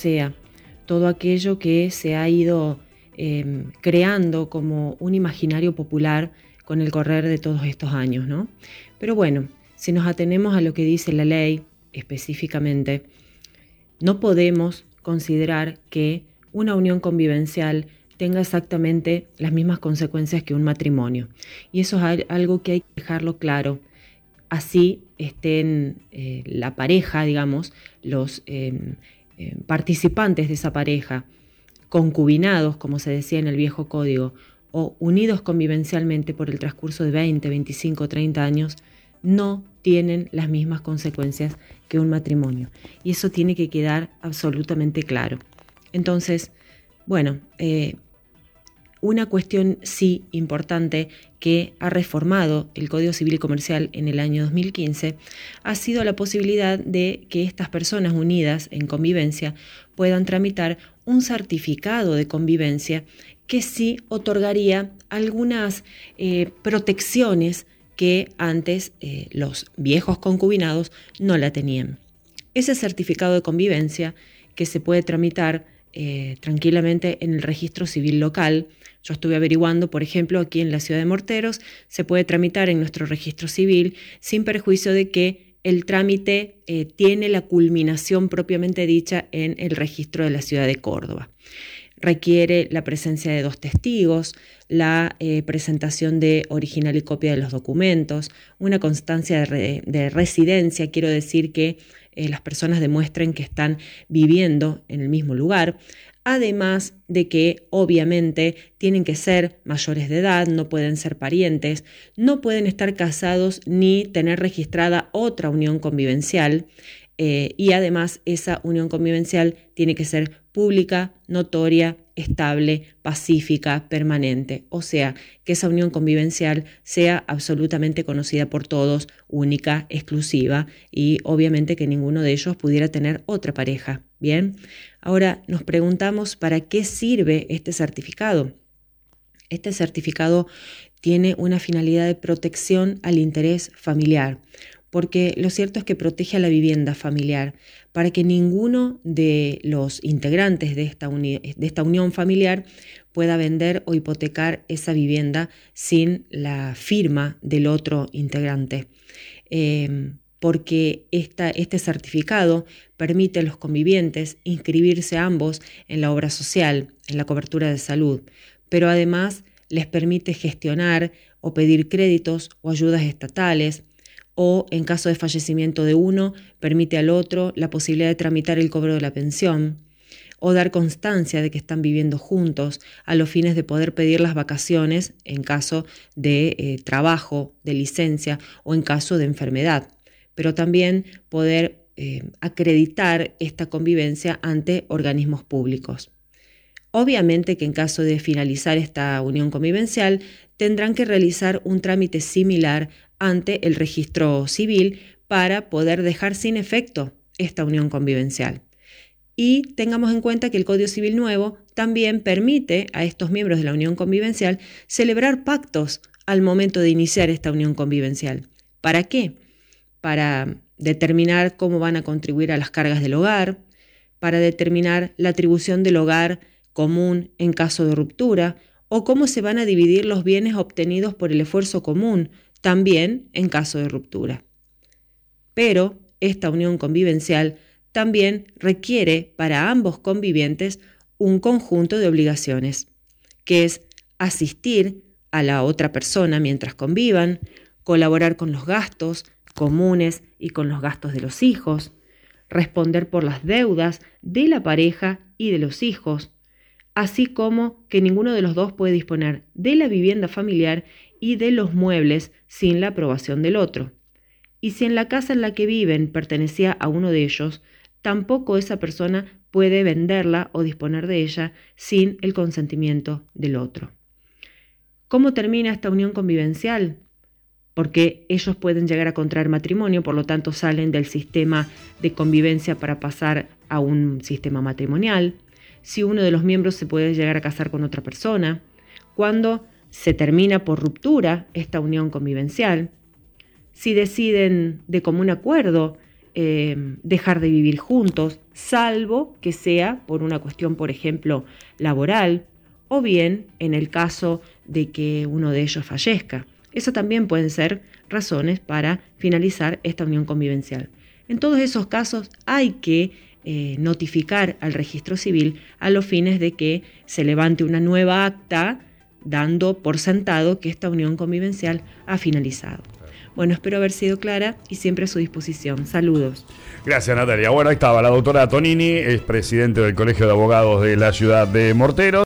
sea, todo aquello que se ha ido creando como un imaginario popular con el correr de todos estos años, ¿no? Pero bueno, si nos atenemos a lo que dice la ley específicamente, no podemos considerar que una unión convivencial tenga exactamente las mismas consecuencias que un matrimonio. Y eso es algo que hay que dejarlo claro. Así estén la pareja, digamos, los participantes de esa pareja, concubinados, como se decía en el viejo código, o unidos convivencialmente por el transcurso de 20, 25, 30 años, no tienen las mismas consecuencias que un matrimonio. Y eso tiene que quedar absolutamente claro. Entonces, bueno, una cuestión sí importante que ha reformado el Código Civil y Comercial en el año 2015 ha sido la posibilidad de que estas personas unidas en convivencia puedan tramitar un certificado de convivencia que sí otorgaría algunas protecciones que antes los viejos concubinados no la tenían. Ese certificado de convivencia que se puede tramitar tranquilamente en el registro civil local. Yo estuve averiguando, por ejemplo, aquí en la ciudad de Morteros, se puede tramitar en nuestro registro civil sin perjuicio de que el trámite tiene la culminación propiamente dicha en el registro de la ciudad de Córdoba. Requiere la presencia de 2 testigos, la presentación de original y copia de los documentos, una constancia de residencia, quiero decir que las personas demuestren que están viviendo en el mismo lugar, además de que obviamente tienen que ser mayores de edad, no pueden ser parientes, no pueden estar casados ni tener registrada otra unión convivencial, y además esa unión convivencial tiene que ser pública, notoria, estable, pacífica, permanente. O sea, que esa unión convivencial sea absolutamente conocida por todos, única, exclusiva, y obviamente que ninguno de ellos pudiera tener otra pareja. Bien, ahora nos preguntamos ¿para qué sirve este certificado? Este certificado tiene una finalidad de protección al interés familiar, porque lo cierto es que protege a la vivienda familiar para que ninguno de los integrantes de esta unión familiar pueda vender o hipotecar esa vivienda sin la firma del otro integrante. Porque este certificado permite a los convivientes inscribirse ambos en la obra social, en la cobertura de salud, pero además les permite gestionar o pedir créditos o ayudas estatales, o en caso de fallecimiento de uno, permite al otro la posibilidad de tramitar el cobro de la pensión, o dar constancia de que están viviendo juntos a los fines de poder pedir las vacaciones en caso de trabajo, de licencia o en caso de enfermedad, pero también poder acreditar esta convivencia ante organismos públicos. Obviamente que en caso de finalizar esta unión convivencial tendrán que realizar un trámite similar ante el registro civil para poder dejar sin efecto esta unión convivencial. Y tengamos en cuenta que el Código Civil nuevo también permite a estos miembros de la unión convivencial celebrar pactos al momento de iniciar esta unión convivencial. ¿Para qué? Para determinar cómo van a contribuir a las cargas del hogar, para determinar la atribución del hogar común en caso de ruptura o cómo se van a dividir los bienes obtenidos por el esfuerzo común también en caso de ruptura. Pero esta unión convivencial también requiere para ambos convivientes un conjunto de obligaciones, que es asistir a la otra persona mientras convivan, colaborar con los gastos comunes y con los gastos de los hijos, responder por las deudas de la pareja y de los hijos, así como que ninguno de los dos puede disponer de la vivienda familiar y de los muebles sin la aprobación del otro. Y si en la casa en la que viven pertenecía a uno de ellos, tampoco esa persona puede venderla o disponer de ella sin el consentimiento del otro. ¿Cómo termina esta unión convivencial? Porque ellos pueden llegar a contraer matrimonio, por lo tanto salen del sistema de convivencia para pasar a un sistema matrimonial. Si uno de los miembros se puede llegar a casar con otra persona, cuando se termina por ruptura esta unión convivencial, si deciden de común acuerdo dejar de vivir juntos, salvo que sea por una cuestión, por ejemplo, laboral, o bien en el caso de que uno de ellos fallezca. Eso también pueden ser razones para finalizar esta unión convivencial. En todos esos casos hay que notificar al registro civil a los fines de que se levante una nueva acta dando por sentado que esta unión convivencial ha finalizado. Bueno, espero haber sido clara y siempre a su disposición. Saludos. Gracias, Natalia. Bueno, ahí estaba la doctora Tonini, es presidente del Colegio de Abogados de la ciudad de Morteros.